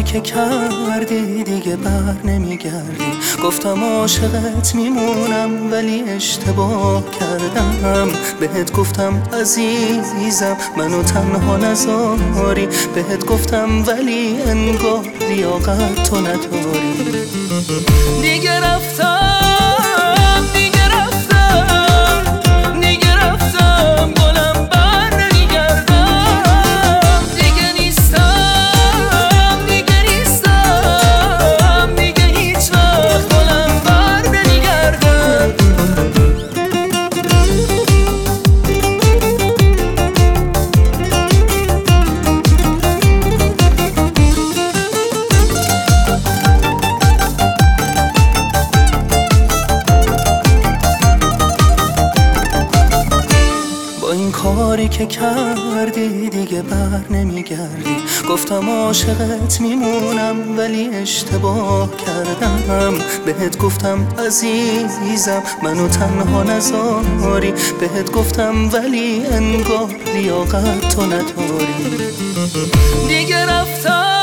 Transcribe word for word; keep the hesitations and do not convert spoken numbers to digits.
که کردی دیگه بر نمیگردی. گفتم عاشقت میمونم ولی اشتباه کردم. بهت گفتم عزیزم منو تنها نذاری. بهت گفتم ولی انگار لیاقت تو نداری. دیگه رفتم کاری که کردی دیگه بر نمیگردی. گفتم عاشقت میمونم ولی اشتباه کردم. بهت گفتم عزیزم منو تنها نذاری. بهت گفتم ولی انگار لیاقت تو نداری. دیگه رفتم